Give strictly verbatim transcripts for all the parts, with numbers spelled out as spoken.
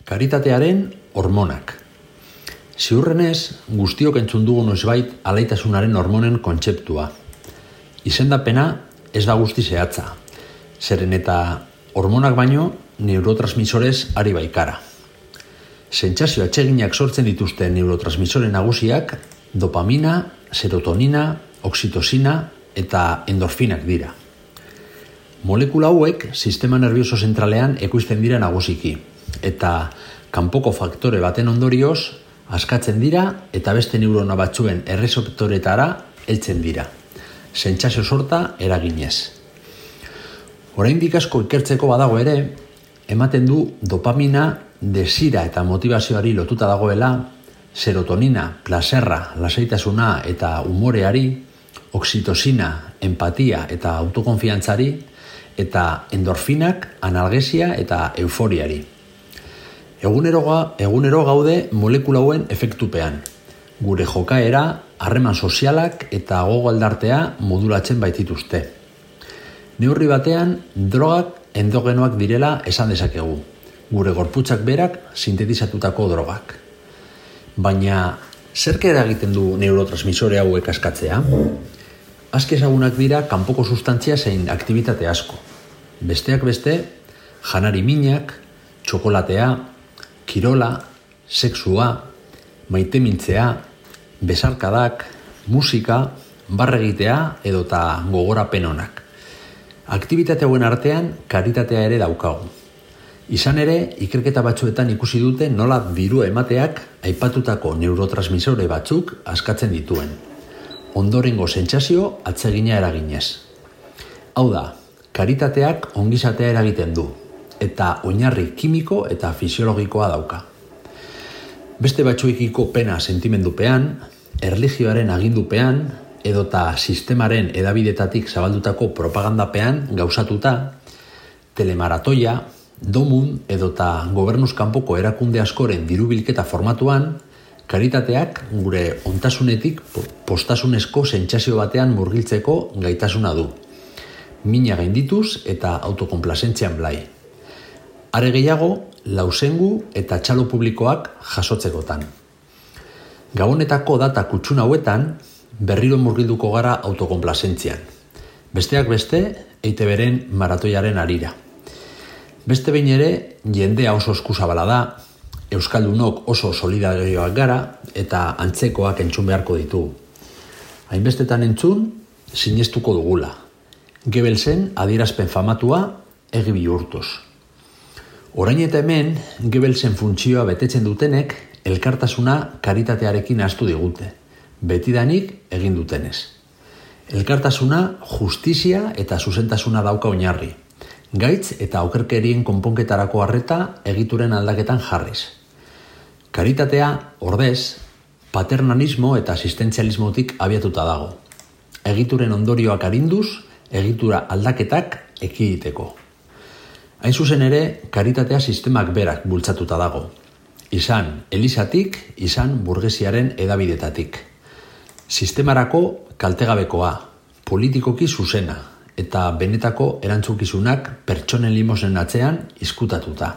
Karitatearen hormonak. Ziurrenez, guztiok entzun dugu noizbait alaitasunaren hormonen kontzeptua. Izendapena ez da guzti zehatza, zeren eta hormonak baino neurotransmisorez ari baikara. Sentsazio atseginak sortzen dituzten neurotransmisore nagusiak dopamina, serotonina, oxitosina eta endorfinak dira. Molekula hauek sistema nervioso zentralean ekoizten dira nagusiki, eta kanpoko faktore baten ondorioz askatzen dira eta beste neurona batzuen errezeptoretara heltzen dira. Sentsazio sorta eraginez. Oraindik asko ikertzeko badago ere, ematen du dopamina desira eta motivazioari lotuta dagoela, serotonina, plaserra, lasaitasuna eta umoreari, oxitosina, empatia eta autokonfiantzari, eta endorfinak, analgesia eta euforiari. Egunero, egunero gaude molekula hauen efektupean. Gure jokaera, harreman sozialak eta gogo aldartea modulatzen baitituzte. Neurri batean, drogak endogenoak direla esan dezakegu. Gure gorputzak berak sintetizatutako drogak. Baina, zerk eragiten du neurotransmisore hauek askatzea? Aske ezagunak dira kanpoko sustantzia zein aktibitate asko. Besteak beste, janari minak, txokolatea, kirola, sexua, maitemintzea, besarkadak, musika, barregitea edota gogorapen onak. Aktibitate hauen artean karitatea ere daukagu. Izan ere, ikerketa batzuetan ikusi dute nola dirua emateak aipatutako neurotransmisore batzuk askatzen dituen. Ondorengo sentsazio atsegina eraginez. Hau da, karitateak ongizatea eragiten du, eta oinarri kimiko eta fisiologikoa dauka. Beste batzuekiko pena sentimendupean, erlijioaren agindupean, edota sistemaren edabidetatik zabaldutako propagandapean gauzatuta, telemaratoia, domun edota gobernuz kanpoko erakunde askoren dirubilketa formatuan, karitateak gure ontasunetik postasunezko sentsazio batean murgiltzeko gaitasuna du. Mina gaindituz eta autokonplazentzian blai. Are gehiago, lausengu eta txalo publikoak jasotzekotan. Gabonetako data kutsuna hauetan, berriro murgilduko gara autokonplazentzian. Besteak beste, E I Te Beren maratoiaren arira. Beste behin ere, jendea oso eskuzabala da, euskaldunok oso solidarioak gara eta antzekoak entzun beharko ditugu. Hainbestetan entzun, sinestuko dugula. Goebbelsen adierazpen famatua egi bihurtuz. Orain eta hemen, Goebbelsen funtzioa betetzen dutenek elkartasuna karitatearekin ahaztu digute, betidanik egin dutenez. Elkartasuna justizia eta zuzentasuna dauka oinarri, gaitz eta okerkerien konponketarako harreta egituren aldaketan jarriz. Karitatea, ordez, paternalismo eta asistentzialismotik abiatuta dago. Egituren ondorioak arinduz, egitura aldaketak ekiditeko. Hain zuzen ere, karitatea sistemak berak bultzatuta dago. Izan elizatik, izan burgesiaren edabidetatik. Sistemarako kaltegabekoa, politikoki zuzena, eta benetako erantzukizunak pertsonen limosen atzean izkutatuta.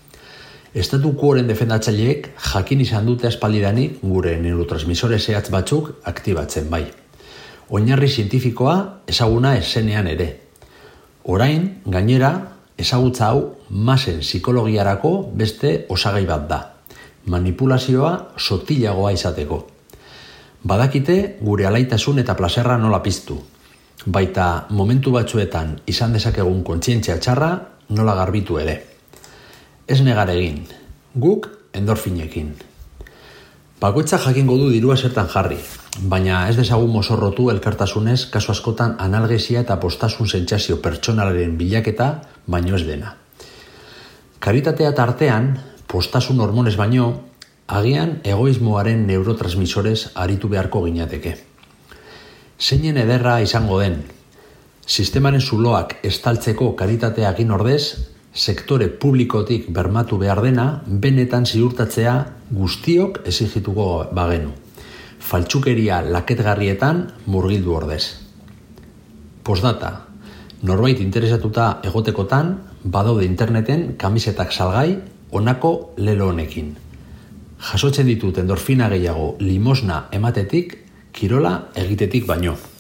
Estatukoaren defendatzaileek jakin izan dute aspaldidanik gure neurotransmisore zehatz batzuk aktibatzen bai. Oinarri zientifikoa ezaguna esenean ere. Orain, gainera, ezagutza hau masen psikologiarako beste osagai bat da. Manipulazioa sotilagoa izateko. Badakite gure alaitasun eta plaserra nola piztu. Baita momentu batzuetan izan dezakegun kontzientzia txarra nola garbitu ere. Ez negar egin, guk endorfinekin. Bakoitza jakingo du dirua zertan jarri, baina ez dezagun mozorrotu elkartasunez kasu askotan analgesia eta postasun sentsazio pertsonalaren bilaketa baino ez dena. Karitatea tartean, postasun hormonez baino, agian egoismoaren neurotransmisorez aritu beharko ginateke. Zeinen ederra izango den, sistemaren zuloak estaltzeko karitatea egin ordez, sektore publikotik bermatu behar dena, benetan ziurtatzea guztiok exigituko bagenu. Faltsukeria laketgarrietan murgildu ordez. Postdata, norbait interesatuta egotekotan, badaude interneten kamisetak salgai, honako lelo honekin. Jasotzen ditut endorfina gehiago limosna ematetik, kirola egitetik baino.